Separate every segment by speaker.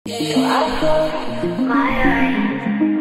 Speaker 1: So I close my eyes,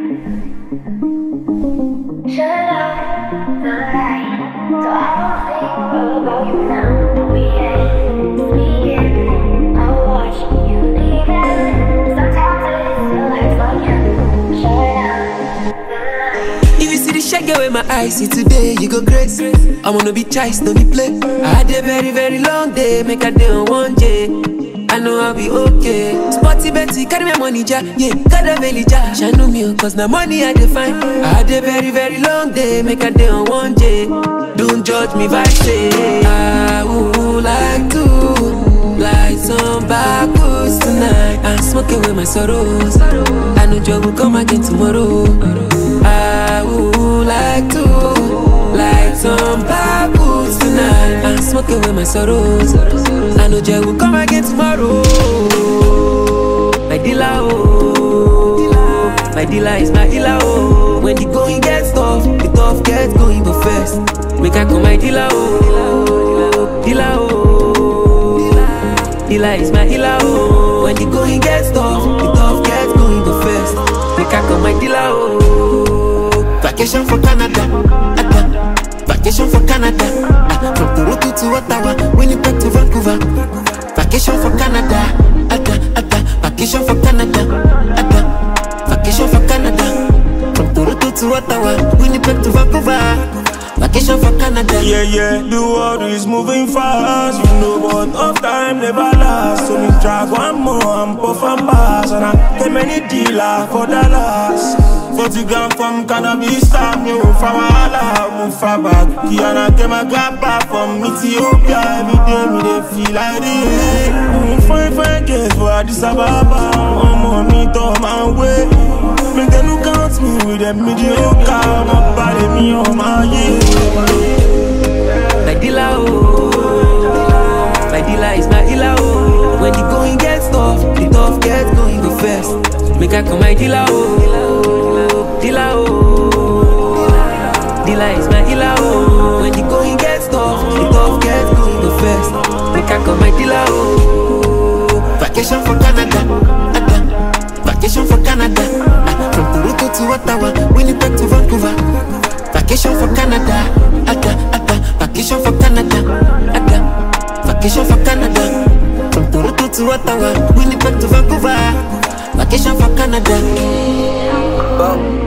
Speaker 1: shut out the light, so I don't think all about you now. We ain't speaking, I'll watch you leaving. Sometimes it still hurts like you. Shut out the light.
Speaker 2: If you see the shaggy with my eyes, see today you go crazy. I wanna be choice, no be play. I had a very, very long day, make a day on one day. I know I'll be okay. Sporty Betty, carry my money, ja. Yeah, got a belly, ja. Shine me, cause now money I define. I had a very, very long day, make a day on one day. Don't judge me if I say I would like to light some backwoods tonight. I'm smoking with my sorrows. I know joy will come again tomorrow. I would like to light some backwoods tonight. I'm smoking with my sorrows. I know joy will come again tomorrow. My dealer, oh, my dealer is my healer, oh. When the going gets tough, the tough gets going go first. Make I call my dealer, oh, dealer, oh. Dealer is my healer, oh. When the going gets tough, the tough gets going go first. Make I call my dealer, oh.
Speaker 3: Vacation for Canada, vacation for Canada. From Toronto to Ottawa, Winnipeg to Vancouver. Vacation for Canada, vacation for Canada, vacation for Canada. From Toronto to Ottawa, Winnipeg to Vancouver. Vacation for Canada.
Speaker 4: Yeah, the world is moving fast, you know, but enough time never lasts. So me drag one more and puff and pass, and I get many dealer for Dallas. 40 gram from cannabis, time you from Wahala, move far back. Kiana get my grandpa from Ethiopia. Every day me they feel like this. Fine girls for Addis Ababa. I'm on it on my way. Make them look at me with them mediocre. My body me on my yeah.
Speaker 2: My dealer, oh, my dealer is my healer, oh. When the going gets tough, the tough gets going go first. Make I call my dealer, oh, dealer, oh. Dealer is my healer, oh. When the going gets tough, the tough gets going go first. Make I call my dealer, oh.
Speaker 3: Vacation for Canada, vacation for Canada. From Toronto to Ottawa, Winnipeg to Vancouver. Vacation for Canada, vacation for Canada, vacation for Canada. From Toronto to Ottawa, Winnipeg to Vancouver. Vacation for Canada.